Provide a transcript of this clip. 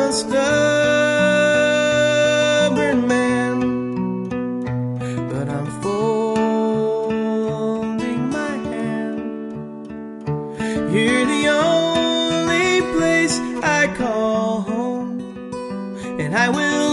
a stubborn man, but I'm folding my hand. You're the only place I call home, and I will